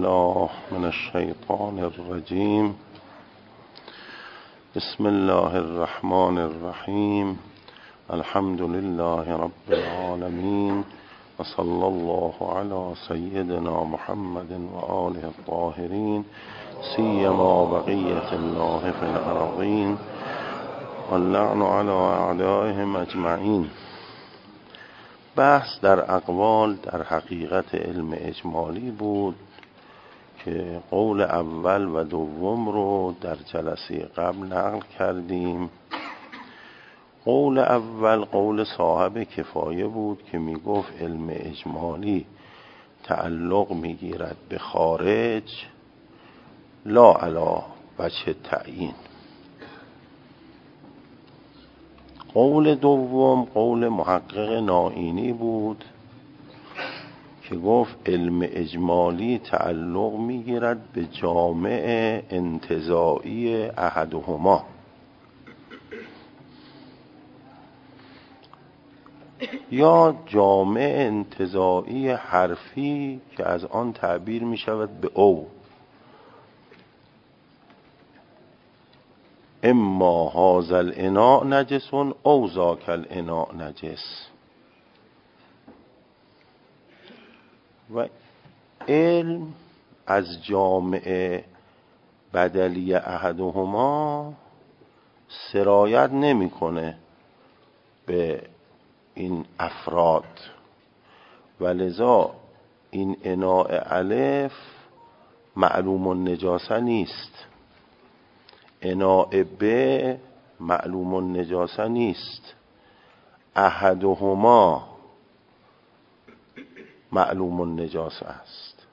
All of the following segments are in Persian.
بالله من الشیطان الرجیم. بسم الله الرحمن الرحیم. الحمد لله رب العالمین و صلی الله علی سیدنا محمد و آله الطاهرین سیما بقیة الله فی الارضین واللعن علی اعدائهم اجمعین. بحث در اقوال در حقیقت علم اجمالی بود که قول اول و دوم رو در جلسه قبل نقل کردیم. قول اول قول صاحب کفایه بود که می گفت علم اجمالی تعلق می گیرد به خارج لا علی وجه تعیین. قول دوم قول محقق نائینی بود که گفت علم اجمالی تعلق میگیرد به جامع انتزاعی احدهما. یا جامع انتزاعی حرفی که از آن تعبیر می شود به او. اما هذا الاناء نجس او ذاک الاناء نجس. و علم از جامع بدلی احدهما سرایت نمیکنه به این افراد و لذا این اناء الف معلوم النجاسه نیست، اناء ب معلوم النجاسه نیست، احدهما معلوم النجاسه است.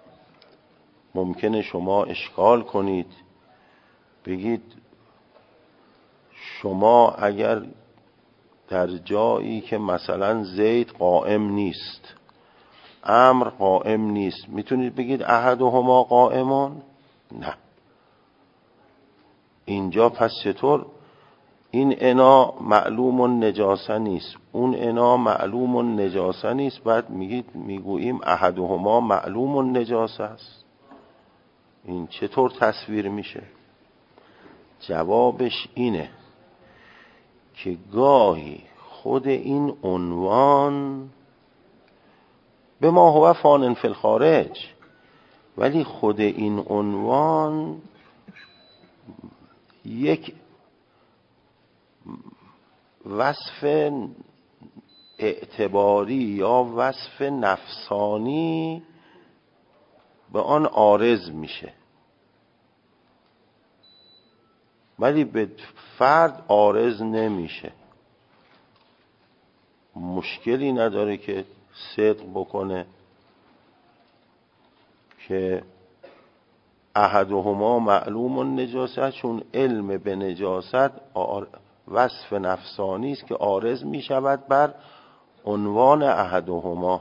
ممکنه شما اشکال کنید بگید شما اگر در جایی که مثلا زید قائم نیست، امر قائم نیست، میتونید بگید احدهما قائمون؟ نه. اینجا پس چطور این انا معلوم النجاسه نیست، اون انا معلوم النجاسه نیست، بعد میگوییم احدهما معلوم النجاسه است؟ این چطور تصویر میشه؟ جوابش اینه که گاهی خود این عنوان به ما هو فان فی الخارج، ولی خود این عنوان یک وصف اعتباری یا وصف نفسانی به آن عارض میشه، ولی به فرد عارض نمیشه. مشکلی نداره که صدق بکنه که احدهما معلوم النجاست، چون علم به نجاست وصف نفسانی است که عارض می شود بر عنوان احدهما.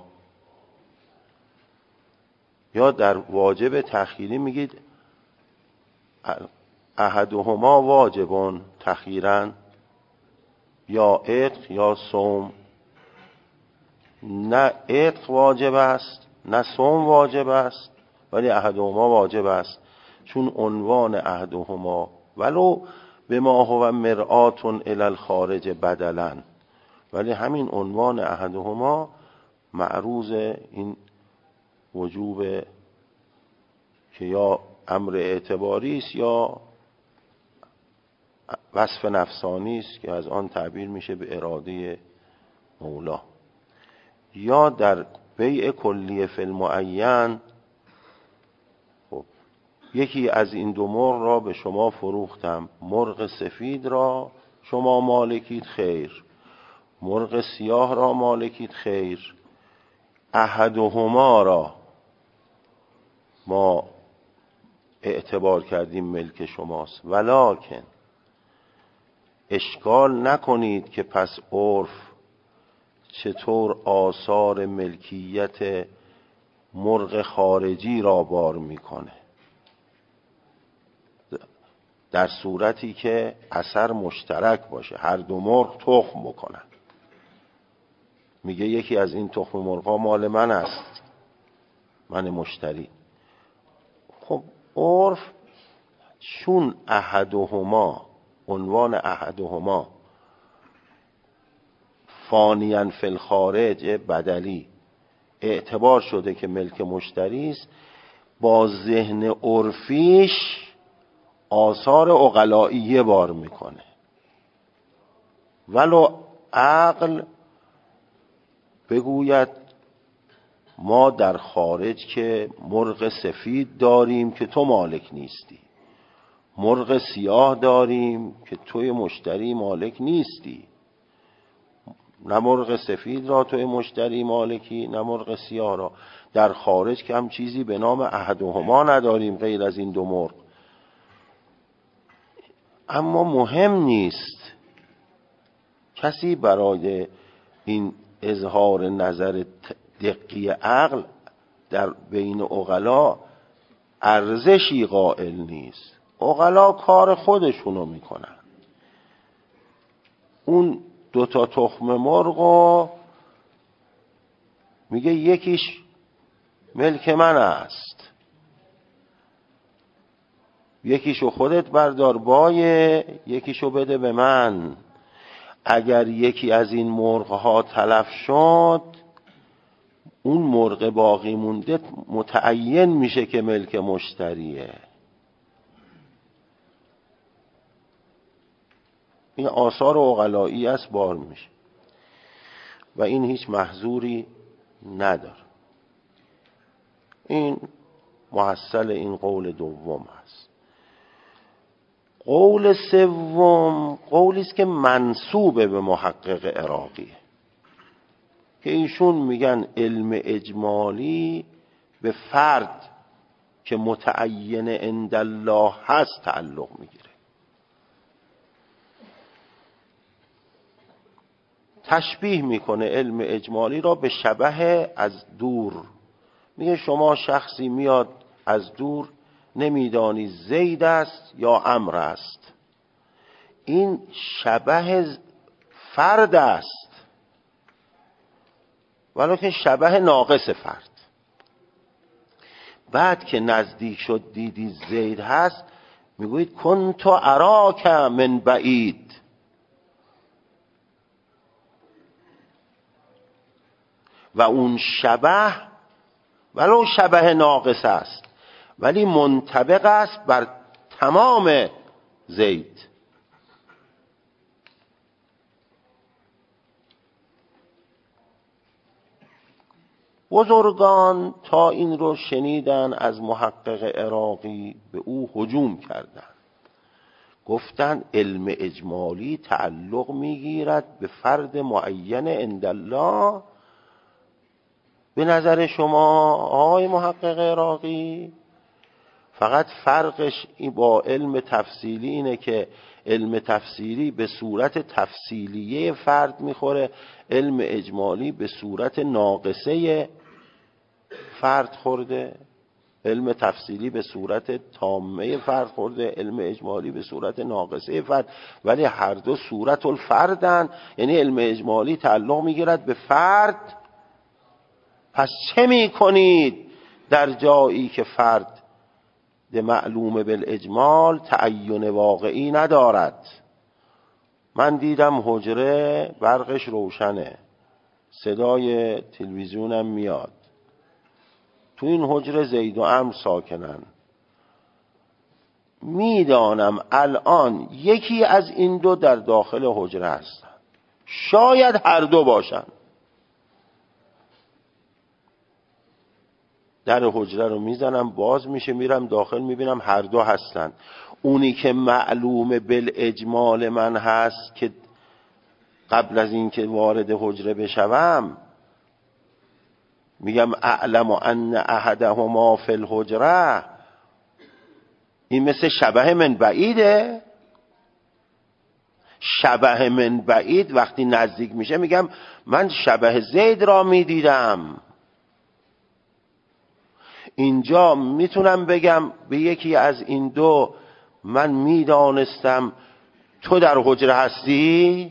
یا در واجب تخییری میگید احدهما واجبون تخییرن، یا عتق یا صوم. نه عتق واجب است نه صوم واجب است، ولی احدهما واجب است، چون عنوان احدهما ولو به ما هو مرآت الی الخارج بدلا، ولی همین عنوان احدهما معروض این وجوب که یا امر اعتباری است یا وصف نفسانی است که از آن تعبیر میشه به اراده مولا. یا در بیع کلیه فی المعین، خب یکی از این دو مرغ را به شما فروختم، مرغ سفید را شما مالکید خیر، مرغ سیاه را مالکید خیر، احدهما را ما اعتبار کردیم ملک شماست. ولکن اشکال نکنید که پس عرف چطور آثار ملکیت مرغ خارجی را بار میکنه، در صورتی که اثر مشترک باشه، هر دو مرغ تخم بکنن. میگه یکی از این تخم مرغا مال من است، من مشتری، خب عرف چون احدهما، عنوان احدهما فانیاً فی الخارج بدلی اعتبار شده که ملک مشتری است، با ذهن عرفیش آثار عقلائیه بار میکنه. ولو عقل بگوید ما در خارج که مرغ سفید داریم که تو مالک نیستی، مرغ سیاه داریم که توی مشتری مالک نیستی، نه مرغ سفید را توی مشتری مالکی نه مرغ سیاه را. در خارج که هم چیزی به نام احدهما نداریم غیر از این دو مرغ. اما مهم نیست، کسی برای این اظهار نظر دقی عقل در بین عقلا ارزشی قائل نیست. عقلا کار خودشونو میکنن. اون 2 تخم مرغو میگه یکیش ملک من است، یکیشو خودت بردار بایه، یکیشو بده به من. اگر یکی از این مرغها تلف شد، اون مرغ باقی مونده متعین میشه که ملک مشتریه. این آثار عقلایی است بار میشه و این هیچ محظوری نداره. این محصل این قول دوم است. قول سوم قولی است که منسوب به محقق عراقیه که ایشون میگن علم اجمالی به فرد که متعین عند الله هست تعلق میگیره. تشبیه میکنه علم اجمالی را به شبه از دور. میگه شما شخصی میاد از دور، نمیدانی زید است یا عمرو است. این شبه فرد است ولکن شبه ناقص فرد. بعد که نزدیک شد دیدی زید هست، میگوید کنت اراک من بعید. و اون شبه ولو شبه ناقص است ولی منطبق است بر تمام زید. بزرگان تا این رو شنیدن از محقق عراقی به او هجوم کردند. گفتند علم اجمالی تعلق میگیرد به فرد معین عند الله. به نظر شما آقای محقق عراقی فقط فرقش با علم تفصیلی اینه که علم تفصیلی به صورت تفصیلیه فرد میخوره، علم اجمالی به صورت ناقصه فرد خورده. علم تفصیلی به صورت تامه فرد خورده، علم اجمالی به صورت ناقصه فرد، ولی هر دو صورت الفردن. یعنی علم اجمالی تعلق میگیرد به فرد. پس چه میکنید در جایی که فرد معلوم بالاجمال تعین واقعی ندارد؟ من دیدم حجره برقش روشنه، صدای تلویزیونم میاد، تو این حجره زید و عمرو ساکنن. میدانم الان یکی از این دو در داخل حجره هستن، شاید هر دو باشن. در حجره رو میزنم باز میشه، میرم داخل میبینم هر دو هستن. اونی که معلوم بالاجمال من هست که قبل از این که وارد حجره بشوم میگم اعلم ان احدهما فی الحجره، این مثل شبه من بعیده. شبه من بعید وقتی نزدیک میشه میگم من شبه زید را میدیدم. اینجا میتونم بگم به یکی از این دو من میدانستم تو در حجره هستی.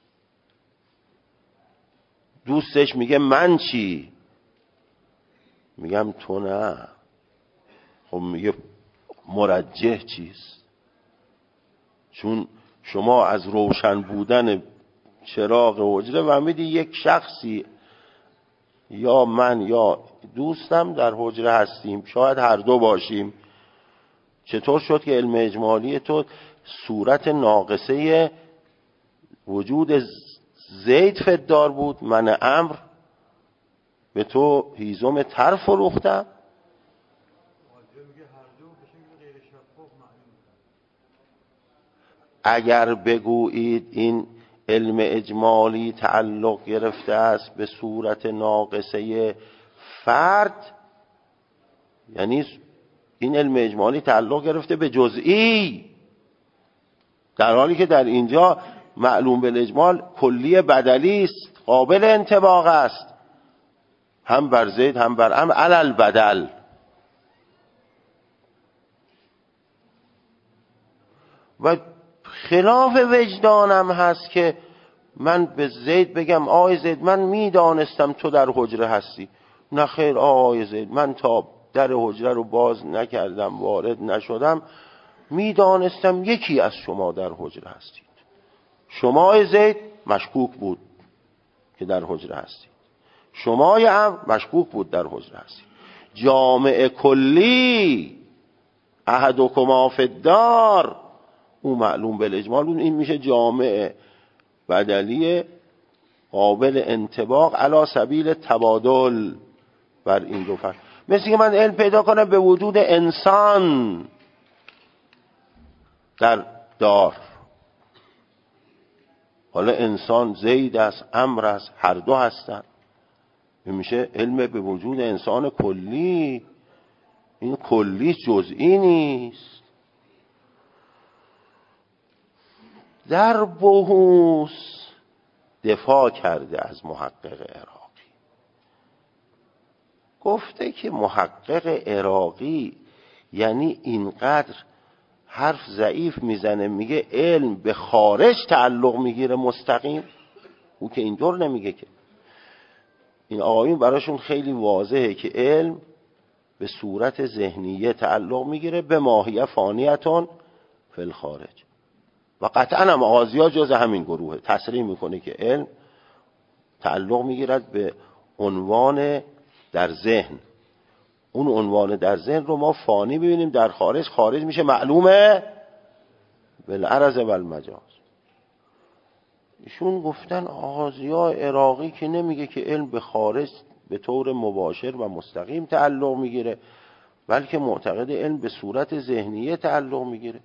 دوستش میگه من چی؟ میگم تو نه. خب میگه مرجح چیست؟ چون شما از روشن بودن چراغ حجره و میدی یک شخصی یا من یا دوستم در حجره هستیم، شاید هر دو باشیم. چطور شد که علم اجمالی تو صورت ناقصه وجود زید فدار بود، من امر به تو هیزم تر فروختم؟ اگر بگویید این علم اجمالی تعلق گرفته است به صورت ناقصه فرد، یعنی این علم اجمالی تعلق گرفته به جزئی، در حالی که در اینجا معلوم بالاجمال کلی بدلی است، قابل انطباق است، هم بر زید هم بر امر علل بدل. و خلاف وجدانم هست که من به زید بگم آقای زید من میدانستم تو در حجره هستی. نه خیر آقای زید، من تا در حجره رو باز نکردم وارد نشدم میدانستم یکی از شما در حجره هستید. شما زید مشکوک بود که در حجره هستید، شما هم مشکوک بود در حجره هستید. جامع کلی احدکما فی الدار، اون معلوم بالاجمال بود، این میشه جامع بدلی قابل انطباق علی سبیل تبادل بر این دو فرد. مثل که من علم پیدا کنم به وجود انسان در دار، حالا انسان زید است امر است، هر دو هستن، این میشه علم به وجود انسان کلی. این کلی جزئی نیست. در بحوث دفاع کرده از محقق عراقی، گفته که محقق عراقی یعنی اینقدر حرف ضعیف میزنه، میگه علم به خارج تعلق میگیره مستقیم، او که اینطور نمیگه. که این آقایون براشون خیلی واضحه که علم به صورت ذهنیه تعلق میگیره به ماهیه فانیتون فی الخارج. و قطعا هم آغازی جز همین گروه تصریح میکنه که علم تعلق میگیرد به عنوان در ذهن. اون عنوان در ذهن رو ما فانی ببینیم در خارج، خارج میشه معلومه بالعرض و المجاز. ایشون گفتن آغازی‌ها عراقی که نمیگه که علم به خارج به طور مباشر و مستقیم تعلق میگیره، بلکه معتقد علم به صورت ذهنیه تعلق میگیره.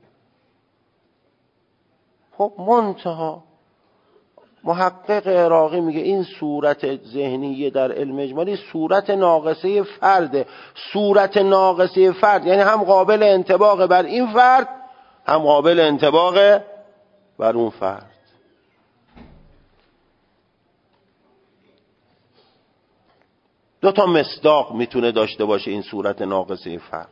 خب منتها محقق عراقی میگه این صورت ذهنیه در علم اجمالی صورت ناقصه فرده. صورت ناقصه فرد یعنی هم قابل انطباق بر این فرد هم قابل انطباق بر اون فرد. دو تا مصداق میتونه داشته باشه این صورت ناقصه فرد.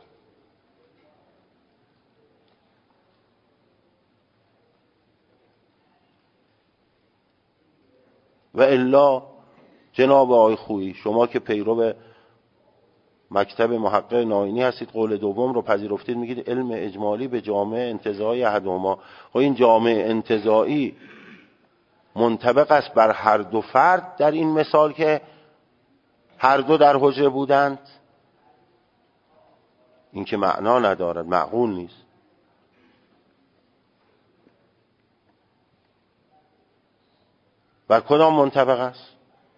و الا جناب آقای خویی، شما که پیرو مکتب محقق ناینی هستید، قول دوم رو پذیرفتید، میگید علم اجمالی به جامع انتزاعی احدهما. خب این جامع انتزاعی منطبق است بر هر دو فرد در این مثال که هر دو در حجره بودند؟ این که معنا ندارد، معقول نیست. بر کدام منطبق است؟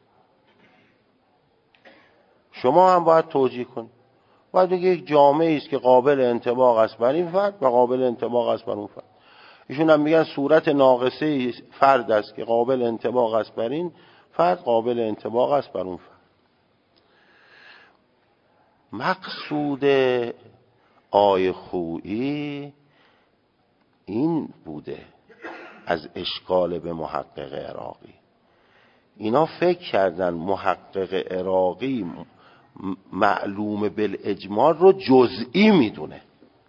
شما هم باید توجیه کنید. باید بگید یک جامعه است که قابل انطباق است بر این فرد و قابل انطباق است بر اون فرد. ایشون هم میگن صورت ناقصه فرد است که قابل انطباق است بر این فرد، قابل انطباق است بر اون فرد. مقصود آی خویی این بوده از اشکال به محقق عراقی. اینا فکر کردن محقق عراقی معلوم بالاجمال رو جزئی میدونه.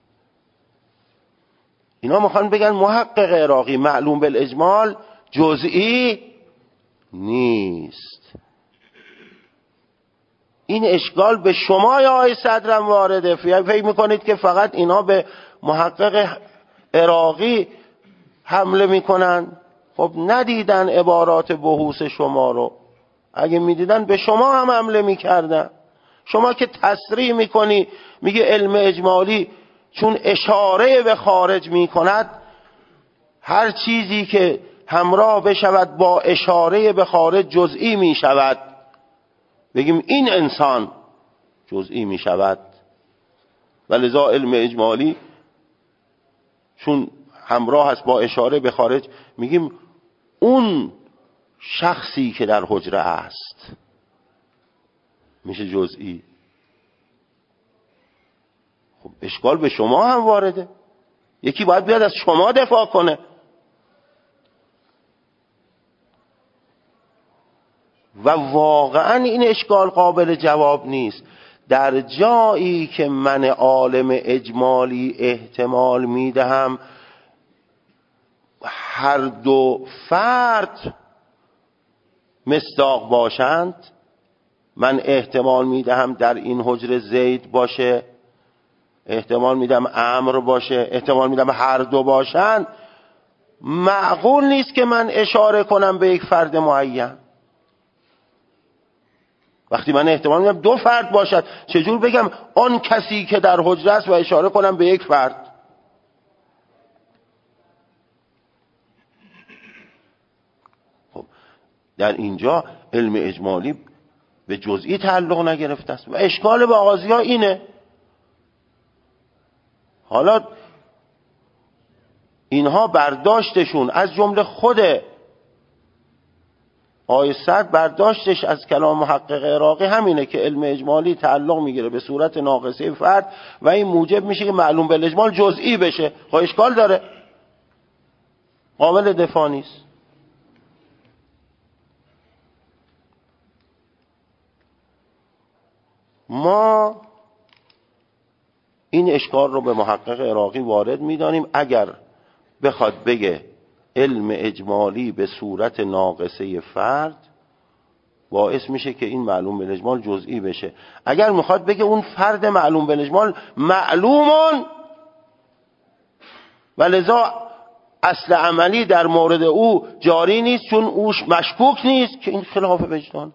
اینا میخوان بگن محقق عراقی معلوم بالاجمال جزئی نیست. این اشکال به شما یا آقای صدرم وارده؟ فکر میکنید که فقط اینا به محقق عراقی حمله میکنن؟ خب ندیدن عبارات بحوث شما رو، اگه میدیدن به شما هم حمله میکردن. شما که تصریح میکنی میگه علم اجمالی چون اشاره به خارج میکند، هر چیزی که همراه بشود با اشاره به خارج جزئی میشود، بگیم این انسان جزئی میشود. ولذا علم اجمالی چون همراه است با اشاره به خارج، میگیم اون شخصی که در حجره است میشه جزئی. خب اشکال به شما هم وارده، یکی باید بیاد از شما دفاع کنه. و واقعا این اشکال قابل جواب نیست. در جایی که من عالم اجمالی احتمال میدهم هر دو فرد مصداق باشند، من احتمال میدهم در این حجره زید باشه، احتمال میدم عمرو باشه، احتمال میدم هر دو باشند، معقول نیست که من اشاره کنم به یک فرد معین. وقتی من احتمال میدم دو فرد باشد، چجور بگم آن کسی که در حجره است و اشاره کنم به یک فرد؟ خب در اینجا علم اجمالی به جزئی تعلق نگرفته است و اشکال به آغازی ها اینه. حالا اینها برداشتشون از جمله خود آقای صدر برداشتش از کلام محقق عراقی همینه که علم اجمالی تعلق میگیره به صورت ناقصه فرد و این موجب میشه که معلوم بالاجمال جزئی بشه. خب اشکال داره، قابل دفاع نیست. ما این اشکال رو به محقق عراقی وارد میدانیم. اگر بخواد بگه علم اجمالی به صورت ناقصه فرد، باعث میشه که این معلوم بالاجمال جزئی بشه. اگر میخواد بگه اون فرد معلوم بالاجمال معلومون و لذا اصل عملی در مورد او جاری نیست چون اوش مشکوک نیست، که این خلاف وجدان.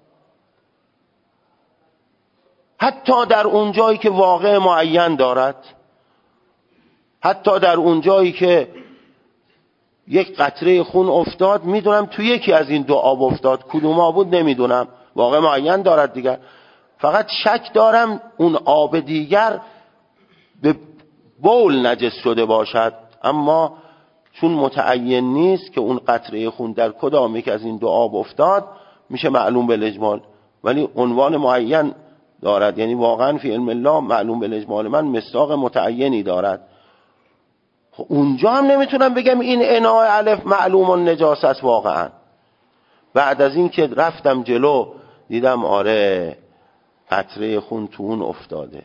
حتی در اون جایی که واقع معین دارد، حتی در اون جایی که یک قطره خون افتاد، میدونم تو یکی از این دو آب افتاد، کدوم آب بود نمیدونم، واقع معین دارد دیگر، فقط شک دارم اون آب دیگر به بول نجس شده باشد، اما چون متعین نیست که اون قطره خون در کدام یک از این دو آب افتاد، میشه معلوم بالاجمال، ولی عنوان معین دارد. یعنی واقعا فی علم الله معلوم بالاجمال من مصداق متعینی دارد. اونجا هم نمیتونم بگم این اناء الف معلوم النجاست است. واقعا بعد از این که رفتم جلو دیدم آره قطره خون تو اون افتاده.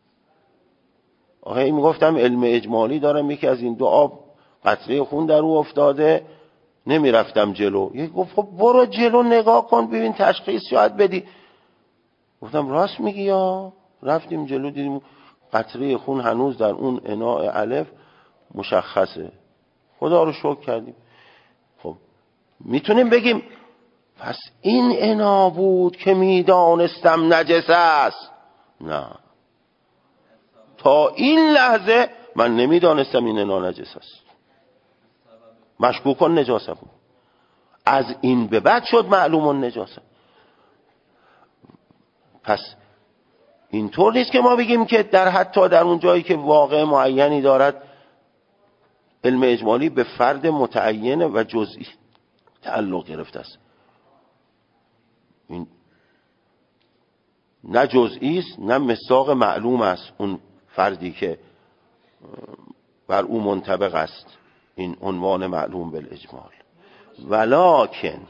آخه میگفتم علم اجمالی دارم، یکی از این دو آب قطره خون در او افتاده، نمیرفتم جلو. یکی گفت خب برو جلو نگاه کن ببین تشخیص شاید بدی. گفتم راست میگی. یا رفتیم جلو دیدیم قطره خون هنوز در اون اناء الف مشخصه. خدا رو شکر کردیم. خب میتونیم بگیم پس این انا بود که میدانستم نجس است؟ نه، تا این لحظه من نمیدانستم این انا نجس است، مشکوکان نجاسه بود. از این به بعد شد معلوم نجاسه. پس اینطور نیست که ما بگیم که در حتی در اون جایی که واقع معینی دارد علم اجمالی به فرد متعین و جزئی تعلق گرفته است. این نه جزئی است نه مصداق معلوم است اون فردی که بر او منطبق است این عنوان معلوم بالاجمال. ولکن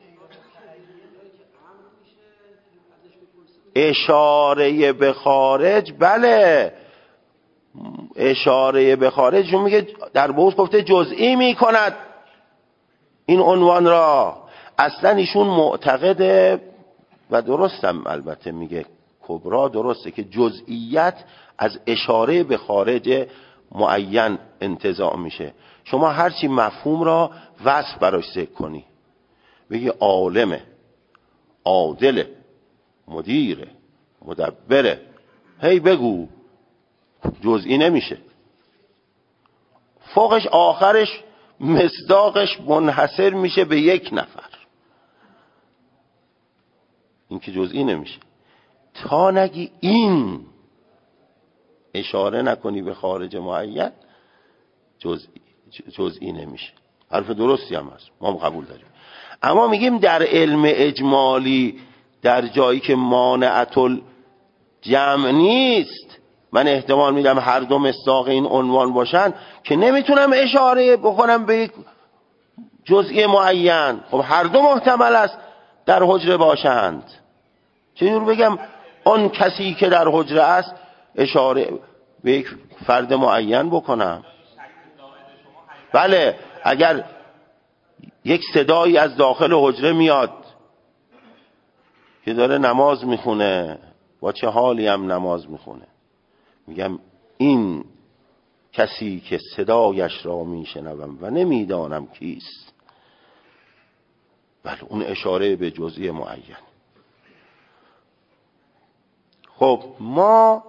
اشاره به خارج، بله اشاره به خارج چون میگه در بحث گفته جزئی میکند این عنوان را. اصلا ایشون معتقده و درستم البته میگه کبرا درسته که جزئیت از اشاره به خارج معین انتزاع میشه. شما هرچی مفهوم را وصف براش ذکر کنی، بگی عالمه، عادله، مدیره، مدبره، هی بگو، جزئی نمیشه. فوقش آخرش مصداقش منحصر میشه به یک نفر، این که جزئی نمیشه. تا نگی این اشاره نکنی به خارج معین، جزئی نمیشه. حرف درستی هم هست، ما قبول داریم. اما میگیم در علم اجمالی در جایی که مانعت الجمع نیست، من احتمال میدم هر دو مصداق این عنوان باشن که نمیتونم اشاره بکنم به یک جزئی معین. خب هر دو محتمل است در حجره باشند. چجور بگم آن کسی که در حجره است اشاره به یک فرد معین بکنم؟ بله، اگر یک صدایی از داخل حجره میاد که داره نماز میخونه، با چه حالی هم نماز میخونه، میگم این کسی که صدایش را میشنوم و نمیدانم کیست، بله اون اشاره به جزئی معین. خب ما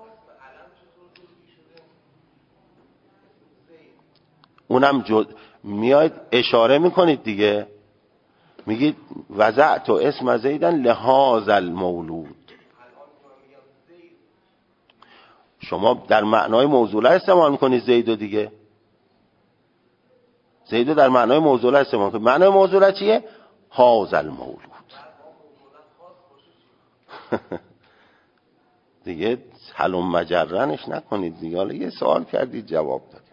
اونم میاید اشاره میکنید دیگه، میگید وضعت اسم زیدن لهذا المولود. شما در معنای موصوله استعمال میکنید زیدو دیگه، زیدو در معنای موصوله استعمال کنید. معنای موصوله چیه؟ هذا المولود. دیگه حلم مجرنش نکنید دیگه. حالا یه سوال کردید جواب دادید.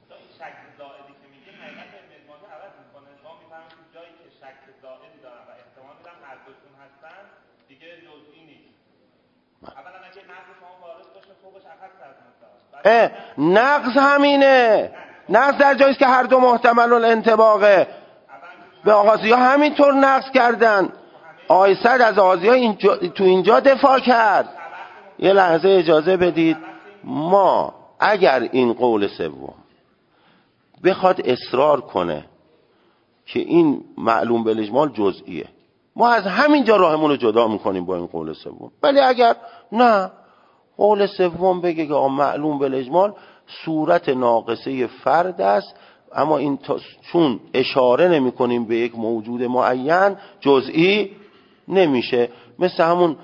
نقض همینه، نقض در جاییست که هر دو محتمل الانطباقه. به آغازی‌ها همینطور نقض کردن. آقای سعد از آغازی‌ها تو اینجا دفاع کرد. یه لحظه اجازه بدید. ما اگر این قول سوم بخواد اصرار کنه که این معلوم بالاجمال جزئیه، ما از همینجا راهمون رو جدا میکنیم با این قول سوم. ولی اگر نه، قول سوم بگه که معلوم بالاجمال صورت ناقصه فرد است، اما این چون اشاره نمی کنیم به یک موجود معین جزئی نمیشه. مثل همون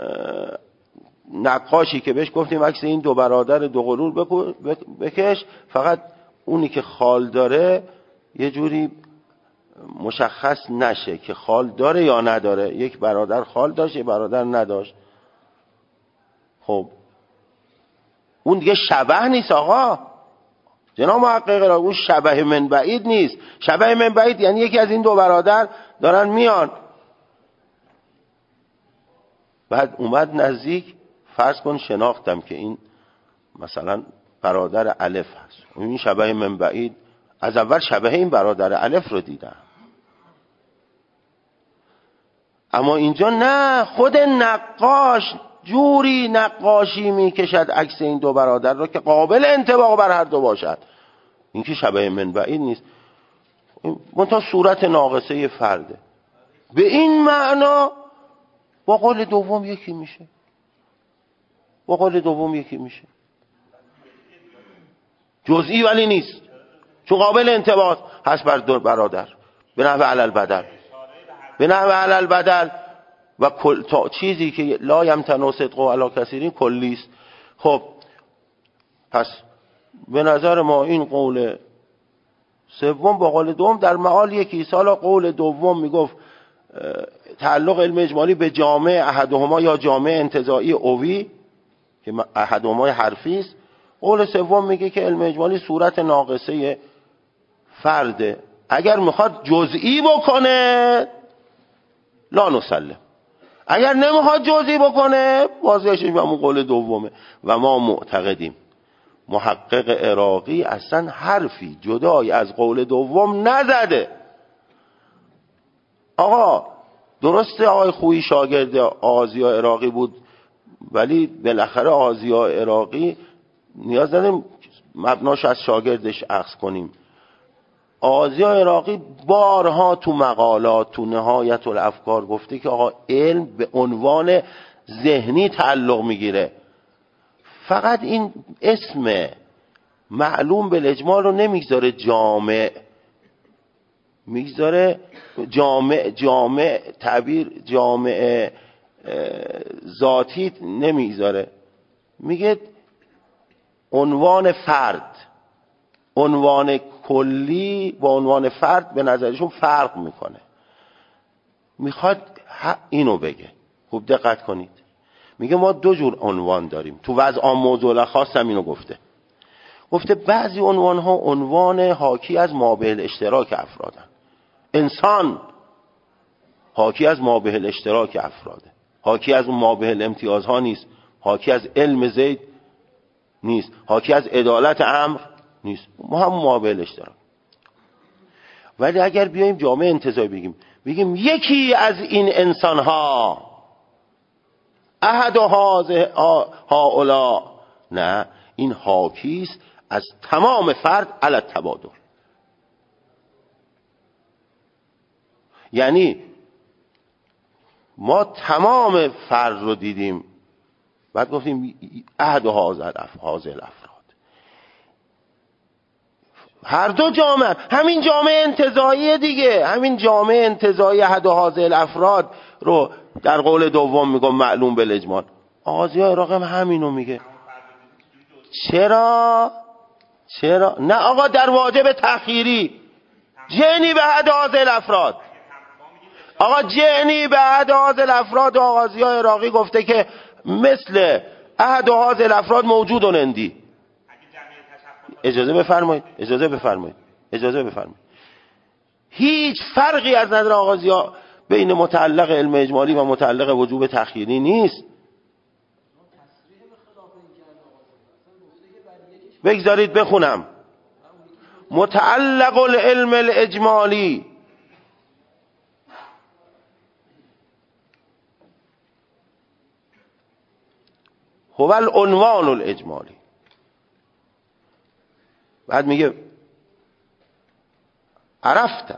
نقاشی که بهش گفتیم عکس این دو برادر دو قلول بکش، فقط اونی که خال داره یه جوری مشخص نشه که خال داره یا نداره. یک برادر خال داشت، یک برادر نداشت. خب اون دیگه شبه نیست آقا جناب محقق را، اون شبه من بعید نیست. شبه من بعید یعنی یکی از این دو برادر دارن میان، بعد اومد نزدیک، فرض کن شناختم که این مثلا برادر الف هست، این شبه من بعید، از اول شبه این برادر الف رو دیدم. اما اینجا نه، خود نقاش جوری نقاشی میکشد عکس این دو برادر را که قابل انطباق بر هر دو باشد. این که شبه من بعید نیست، منتها صورت ناقصه فرده. به این معنا با قول دوم یکی میشه، با قول دوم یکی میشه، جزئی ولی نیست، چون قابل انطباق هست بر دو برادر به نحو علی البدل، به نحو علی البدل و چیزی که لا یمتنع صدقه علی کثیرین کلی است. خب پس به نظر ما این قول سوم با قول دوم در معال یکی. سالا قول دوم میگفت تعلق علم اجمالی به جامع احدهما یا جامع انتزاعی اوی که احدهما حرفی است. قول سوم میگه که علم اجمالی صورت ناقصه فرده، اگر میخواد جزئی بکنه لا نسلم، اگر نمیخواد جزئی بکنه بازیش همون قول دومه. و ما معتقدیم محقق عراقی اصلا حرفی جدای از قول دوم نزده. آقا درسته آقای خویی شاگرد آغازی عراقی بود، ولی بالاخره آغازی‌ها عراقی نیاز نداریم مبناش از شاگردش اخذ کنیم. آغازی‌ها عراقی بارها تو مقالات تو نهایت الافکار گفته که آقا علم به عنوان ذهنی تعلق میگیره. فقط این اسم معلوم بالاجمال رو نمیگذاره جامع، میگذاره جامع تعبیر جامع ذاتی نمیگذاره، میگه عنوان فرد، عنوان کلی با عنوان فرد به نظرشون فرق میکنه، میخواد اینو بگه. خوب دقت کنید، میگه ما دو جور عنوان داریم. تو وضع عام موضوع خاص هم اینو گفته بعضی عنوان ها عنوان حاکی از مابه الاشتراک افرادن. انسان حاکی از مابه الاشتراک افراده، حاکی از اون مابه الامتیاز ها نیست، حاکی از علم زید نیست، حاکی از عدالت امر نیست، ما هم مابه الاشتراک. ولی اگر بیایم جامعه انتزاعی بگیم یکی از این انسان ها احد هؤلاء، نه، این حاکی است از تمام فرد علی التبادل. یعنی ما تمام فرد رو دیدیم، بعد گفتیم احد هذه الافراد. هر دو جامعه، همین جامعه انتزاعی دیگه، همین جامعه انتزاعی احد هذه الافراد رو در قول دوم میگم معلوم بالاجمال. آغازی‌ها عراق هم همینو میگه. چرا؟ نه آقا، در واجب تأخیری جنی به احد هذه الافراد، آقا جنی به احد هذه الافراد آغازی‌ها عراقی گفته که مثل احد هذه الافراد موجودن اندی. اجازه بفرمایید. هیچ فرقی از نظر آغازی‌ها بین متعلق علم اجمالی و متعلق وجوب تأخیری نیست. بگذارید بخونم. متعلق العلم الاجمالی هو العنوان الاجمالی. بعد میگه عرفت،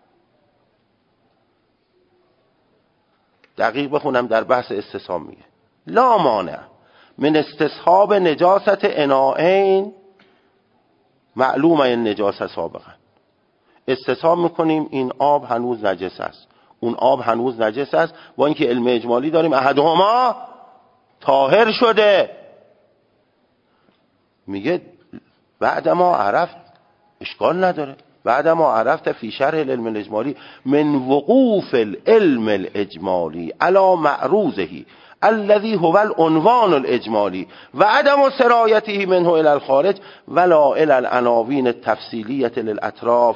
دقیق بخونم در بحث استسهام میگه لا مانع من استصحاب نجاست اناءین معلومه النجاسه سابقا. استصحاب میکنیم این آب هنوز نجس است، اون آب هنوز نجس است، با اینکه علم اجمالی داریم احدهما طاهر شده. میگه بعد ما عرفت، اشکال نداره، بعد ما عرفت فی شرح العلم الاجمالی من وقوف العلم الاجمالی علی معروضه الذي هو العنوان الاجمالی و عدم سرایته منه الى الخارج ولا الى العناوین التفصیلیه للاطراف.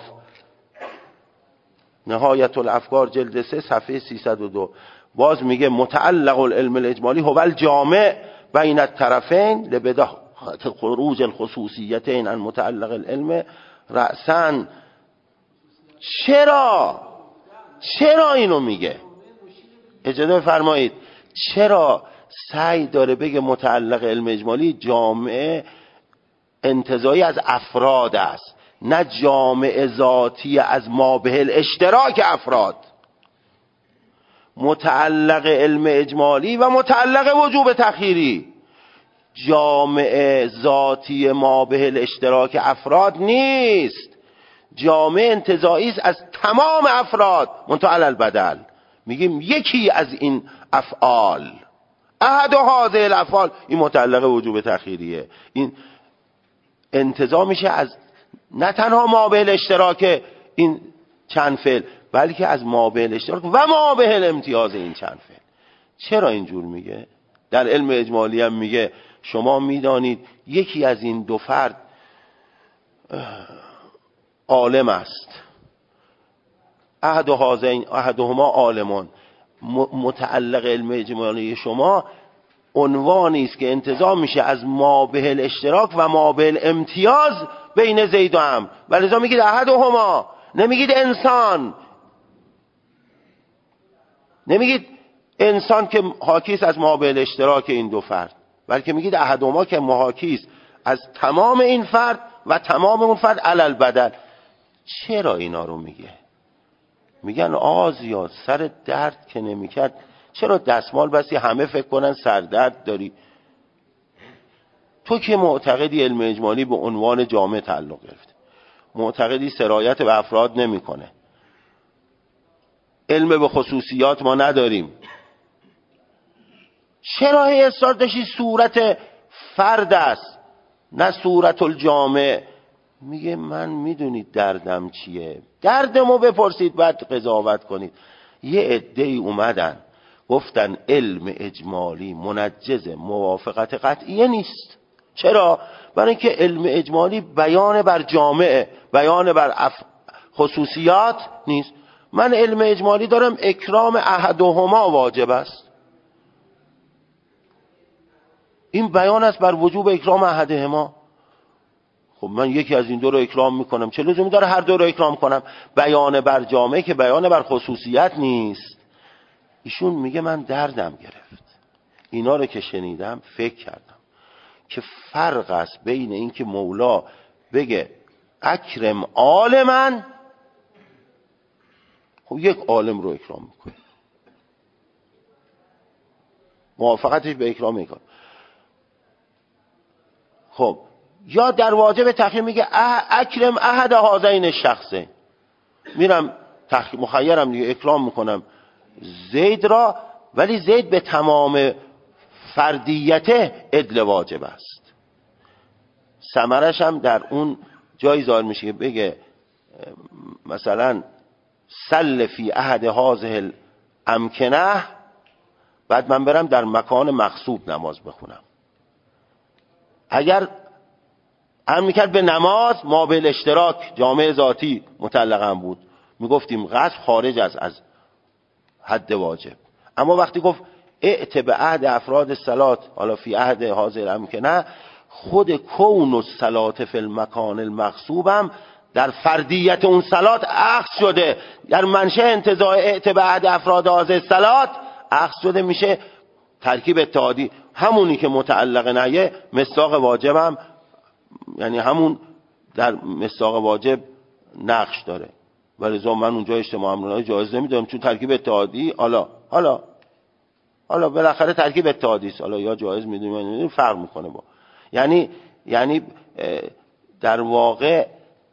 نهایت الافکار جلد 3 صفحه 302. باز میگه متعلق العلم الاجمالی هو الجامع بین الطرفین لبداهه خروج الخصوصیتین عن متعلق العلم رأساً. چرا اینو میگه؟ اجازه بفرمایید. چرا سعی داره بگه متعلق علم اجمالی جامع انتزاعی از افراد است، نه جامع ذاتی از مابه الاشتراک افراد؟ متعلق علم اجمالی و متعلق وجوب تأخیری جامع ذاتی مابه الاشتراک افراد نیست، جامع انتزاعی است از تمام افراد منتهی علی البدل. میگیم یکی از این افعال احد هذه الافعال، این متعلق وجوب تأخیریه، این انتزاع میشه از نه تنها مابه الاشتراک این چند فعل، بلکه از مابه الاشتراک و مابه الامتیاز این چند فعل. چرا اینجور میگه؟ در علم اجمالی هم میگه شما میدانید یکی از این دو فرد عالم است، احدهما عالمون. متعلق علم اجمالی شما عنوانی است که انتزاع میشه از مابه الاشتراک و مابه الامتیاز بین زید و عمرو، ولذا میگید احدهما، نمیگید انسان، نمیگید انسان که حاکیست از مابعد اشتراک این دو فرد، بلکه میگید احدهما که محاکیست از تمام این فرد و تمام اون فرد علل بدل. چرا اینا رو میگه؟ میگن آقا زیاد سر درد که نمیکرد چرا دستمال بسی همه فکر کنن سردرد داری؟ تو که معتقدی علم اجمالی به عنوان جامعه تعلق گرفته، معتقدی سرایت به افراد نمیکنه، علم به خصوصیات ما نداریم، چرا اصرار داشتی صورت فرد است نه صورت الجامع؟ میگه من میدونید دردم چیه، دردمو بپرسید بعد قضاوت کنید. یه عده‌ای اومدن گفتن علم اجمالی منجز موافقت قطعیه نیست. چرا؟ برای اینکه علم اجمالی بیان بر جامعه، بیان بر خصوصیات نیست. من علم اجمالی دارم اکرام احدهما واجب است، این بیان است بر وجوب اکرام احدهما. خب من یکی از این دو رو اکرام میکنم، چه لزومی داره هر دو رو اکرام کنم؟ بیان بر جامعه که بیان بر خصوصیت نیست. ایشون میگه من دردم گرفت. اینا رو که شنیدم فکر کردم که فرق است بین این که مولا بگه اکرم عالماً، خب یک عالم رو اکرام میکنه، موافقتش به اکرام میکنه. خب یا در واجب تخییر میگه اکرم احد هذین الشخصین، میرم مخیرم دیگه اکرام میکنم زید را، ولی زید به تمام فردیت عدل واجب است. ثمرش هم در اون جایی ظاهر میشه که بگه مثلا سل فی احد هذه الامکنه، بعد من برم در مکان مغصوب نماز بخونم. اگر هم میکرد به نماز ما به اشتراک جامعه ذاتی متعلقم بود، میگفتیم غصب خارج از حد واجب. اما وقتی گفت ائت به عهد افراد الصلات، حالا فی عهد حاضر هم که نه، خود کون الصلات فی المکان المغصوب هم در فردیت اون صلات اخذ شده، در منشأ انتزاع ائت به عهد افراد حاضر الصلات اخذ شده، میشه ترکیب اتحادی. همونی که متعلق نهیه مصداق واجب هم، یعنی همون در مصداق واجب نقش داره، ولی من اونجا اجتماع امرنایی جایز نمیدونم چون ترکیب اتحادی. حالا بالاخره ترکیب اتحادی است، حالا یا جایز میدونیم فرق میکنه با، یعنی در واقع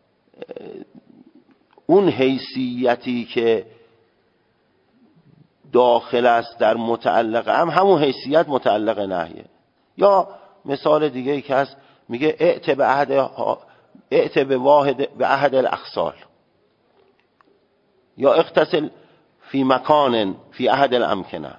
اون حیثیتی که داخل است در متعلق هم همون حیثیت متعلق نهیه. یا مثال دیگه ای که هست میگه ائت به عهد الاغسال، یا اغتسل فی مکان فی عهد الامکنه.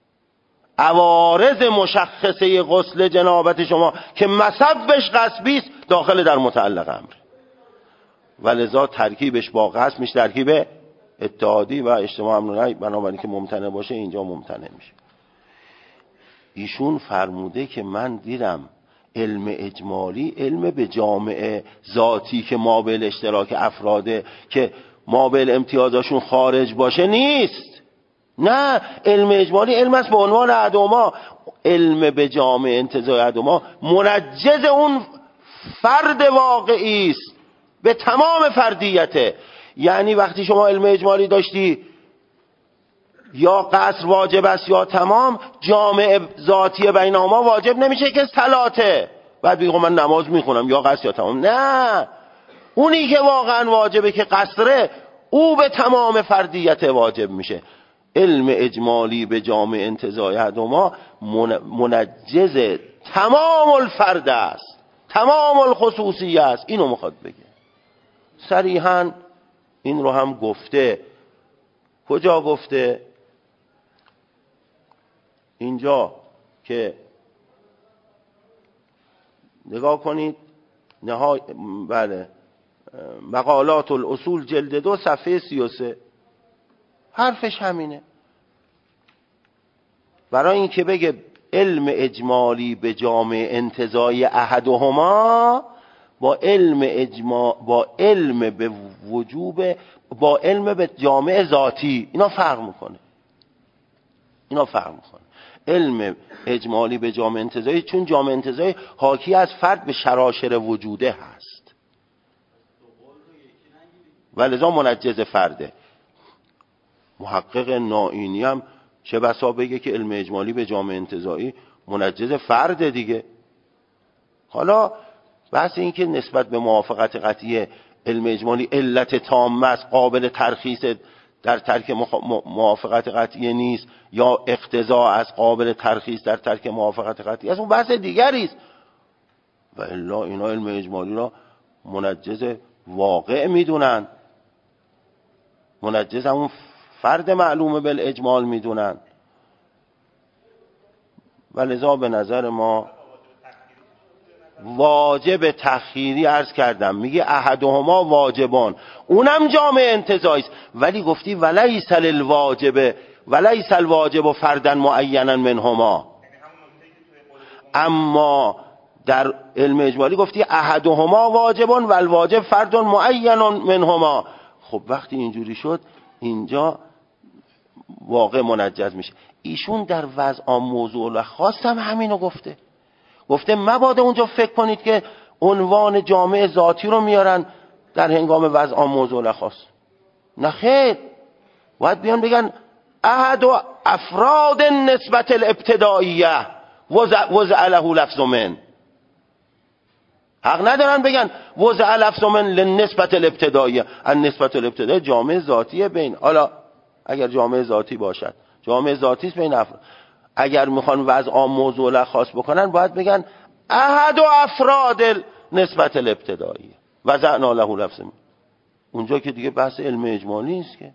عوارض مشخصه غسل جنابت شما که مصبش غصبی است داخل در متعلق امر، ولذا ترکیبش با غصب میشه ترکیب اتحادی و اجتماع امرنایی، بنابراین که ممتنع باشه اینجا ممتنع میشه. ایشون فرموده که من دیدم علم اجمالی علم به جامعه ذاتی که مابعد اشتراک افراده که مابعد امتیازاشون خارج باشه نیست. نه، علم اجمالی علم است به عنوان احدهما، علم به جامعه انتزاع احدهما منجز اون فرد واقعی است به تمام فردیته. یعنی وقتی شما علم اجمالی داشتی یا قصر واجب است یا تمام، جامعه ذاتی بینهما واجب نمیشه که صلاته، بعد بگم من نماز میخونم یا قصر یا تمام. نه، اونی که واقعا واجبه که قصره او به تمام فردیت واجب میشه. علم اجمالی به جامعه انتزاع احدهما منجز تمام الفرد است، تمام الخصوصیه است. اینو میخواد بگه صریحاً. این رو هم گفته. کجا گفته؟ اینجا که نگاه کنید بله، مقالات الاصول جلد 2 صفحه 33 حرفش همینه. برای این که بگه علم اجمالی به جامعه انتزاعی احدهما با علم به وجوب، با علم به جامعه ذاتی، اینا فرق میکنه. اینا فرق میکنه. علم اجمالی به جامع انتزاعی، چون جامع انتزاعی حاکی از فرد به شراشر وجوده هست و لذا منجز فرده. محقق نائینی هم چه بسا بگه که علم اجمالی به جامع انتزاعی منجز فرده دیگه. حالا بحث این که نسبت به موافقت قطعی علم اجمالی علت تامه است، قابل ترخیص در ترک موافقت قطعی نیست، یا اقتضا از قابل ترخیص در ترک موافقت قطعی است، اون بحث دیگری است. و الا اینا علم اجمالی را منجز واقع میدونن، منجز همون فرد معلومه بالاجمال میدونن. و لذا به نظر ما واجب تخییری عرض کردم، میگه احدهما واجبان، اونم جامع انتزاعی است، ولی گفتی ولیس للواجب ولیس الواجب فردا معینا منهما. اما در علم اجمالی گفتی احدهما واجبان و الواجب فرد معین منهما. خب وقتی اینجوری شد اینجا واقع منجز میشه. ایشون در وضع موضوع و خاص هم همینو گفته مبادا اونجا فکر کنید که عنوان جامع ذاتی رو میارن در هنگام وضع موضوع و خاص. نه خیر، باید بیان بگن احد و افراد نسبت الابتدائیه وضع له لفظ من. حق ندارن بگن وضع لفظ من لنسبت الابتدائیه. النسبت الابتدائیه جامع ذاتیه بین، حالا اگر جامع ذاتی باشد جامع ذاتی است بین افراد. اگر میخوان وضع موضوع خاص بکنن باید بگن احد و افراد نسبت الابتدائیه وضعنا له لفظ من. اونجا که دیگه بحث علم اجمالی است که.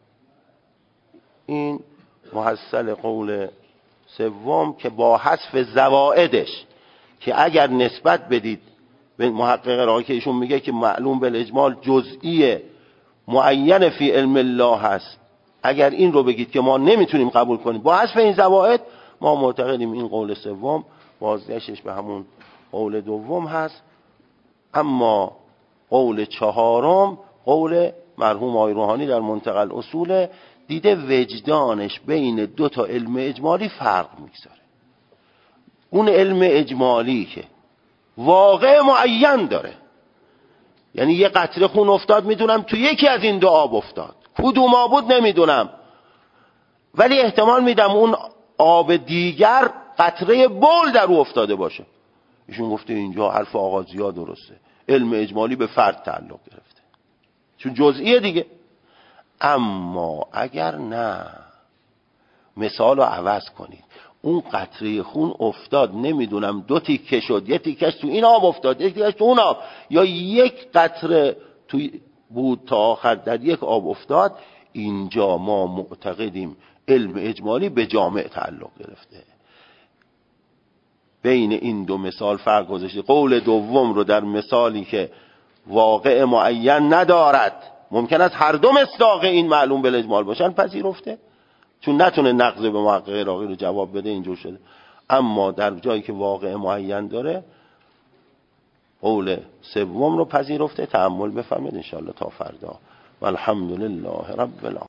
این محصل قول سوم که با حذف زوائدش که اگر نسبت بدید به محقق راهی که ایشون میگه که معلوم بالاجمال جزئی معین فی علم الله هست، اگر این رو بگید که ما نمیتونیم قبول کنیم با حذف این زوائد، ما معتقدیم این قول سوم بازگشتش به همون قول دوم هست. اما قول چهارم قول مرحوم آقای روحانی در منتقل اصول، دیده وجدانش بین دو تا علم اجمالی فرق میگذاره. اون علم اجمالی که واقع معین داره، یعنی یه قطره خون افتاد میدونم تو یکی از این دو آب افتاد، کدوم آب بود نمیدونم، ولی احتمال میدم اون آب دیگر قطره بول در او افتاده باشه. ایشون گفته اینجا حرف آقا ضیا درسته، علم اجمالی به فرد تعلق گرفته چون جزئیه دیگه. اما اگر نه، مثال رو عوض کنید، اون قطره خون افتاد نمیدونم دو تیکه شد، یه تیکش تو این آب افتاد یک تیکش تو اون آب، یا یک قطره توی بود تا آخر در یک آب افتاد، اینجا ما معتقدیم علم اجمالی به جامع تعلق گرفته. بین این دو مثال فرق گذاشته. قول دوم رو در مثالی که واقع معین ندارد، ممکن است هر دو مصداق این معلوم بالاجمال باشن، پذیرفته چون نتونه نقض به محقق راغی رو جواب بده، اینجور شده. اما در جایی که واقع معین داره قول سوم رو پذیرفته. تأمل بفرمایید ان شاء الله تا فردا. والحمد لله رب العالمین.